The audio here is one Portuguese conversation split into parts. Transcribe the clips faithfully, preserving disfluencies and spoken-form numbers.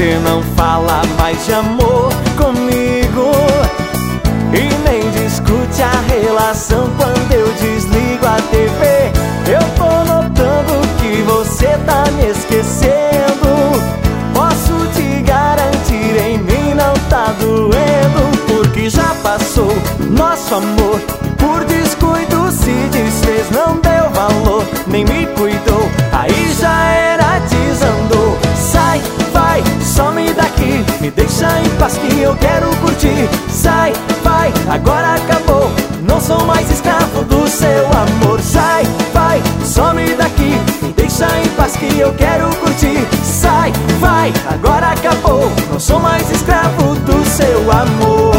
Você não fala mais de amor comigo e nem discute a relação quando eu desligo a T V. Eu tô notando que você tá me esquecendo. Posso te garantir, em mim não tá doendo, porque já passou nosso amor. Por descuido se desfez, não deu valor, nem me cuidou, aí já era, desandou. Sai, vai, some daqui, me deixa em paz que eu quero curtir. Sai, vai, agora acabou, não sou mais escravo do seu amor. Sai, vai, some daqui, me deixa em paz que eu quero curtir. Sai, vai, agora acabou, não sou mais escravo do seu amor.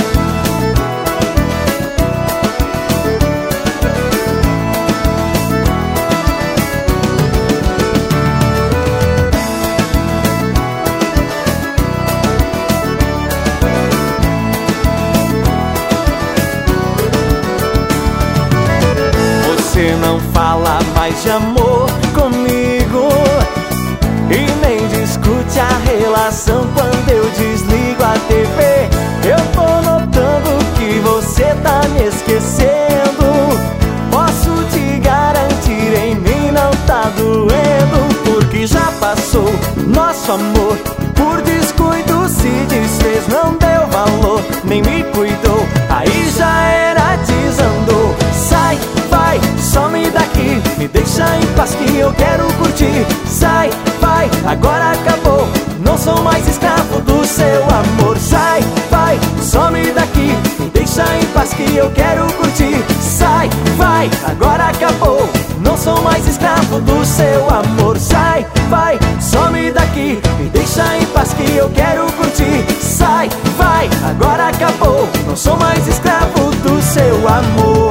Você não fala mais de amor comigo e nem discute a relação quando eu desligo a T V. Eu tô notando que você tá me esquecendo. Posso te garantir, em mim não tá doendo, porque já passou nosso amor. Por descuido se desfez, não deu valor, nem me cuidou, aí já era, desandou. Sai, vai, some daqui, me deixa em paz que eu quero curtir. Sai, vai, agora acabou, não sou mais escravo do seu amor. Sai, vai, some daqui, me deixa em paz que eu quero curtir. Sai, vai, agora acabou, não sou mais escravo do seu amor. Sai, vai, some daqui, me deixa em paz que eu quero curtir. Sai, vai, agora acabou, não sou mais escravo do seu amor.